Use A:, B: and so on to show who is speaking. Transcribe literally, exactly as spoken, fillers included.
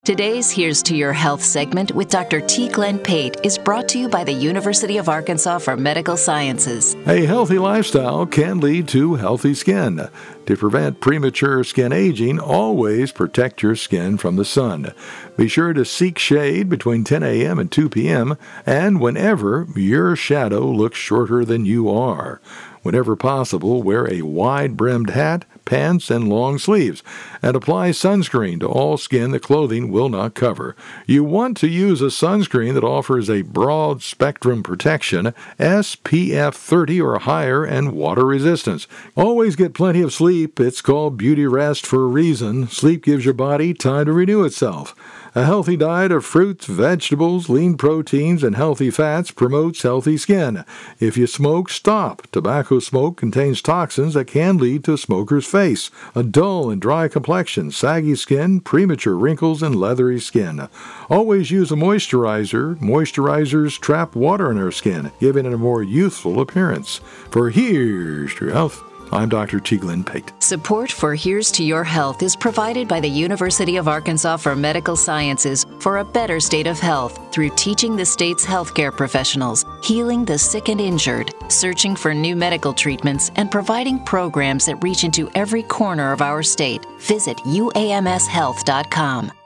A: Today's Here's to Your Health segment with Doctor T. Glenn Pate is brought to you by the University of Arkansas for Medical Sciences.
B: A healthy lifestyle can lead to healthy skin. To prevent premature skin aging, always protect your skin from the sun. Be sure to seek shade between ten a.m. and two p.m. and whenever your shadow looks shorter than you are. Whenever possible, wear a wide-brimmed hat, pants, and long sleeves, and apply sunscreen to all skin the clothing will not cover. You want to use a sunscreen that offers a broad-spectrum protection, S P F thirty or higher, and water resistance. Always get plenty of sleep. It's called beauty rest for a reason. Sleep gives your body time to renew itself. A healthy diet of fruits, vegetables, lean proteins, and healthy fats promotes healthy skin. If you smoke, stop. Tobacco smoke contains toxins that can lead to a smoker's face, a dull and dry complexion, saggy skin, premature wrinkles, and leathery skin. Always use a moisturizer. Moisturizers trap water in our skin, giving it a more youthful appearance. For Here's to Your Health, I'm Doctor T. Glenn Pate.
A: Support for Here's to Your Health is provided by the University of Arkansas for Medical Sciences for a better state of health through teaching the state's healthcare professionals, healing the sick and injured, searching for new medical treatments, and providing programs that reach into every corner of our state. Visit U A M S health dot com.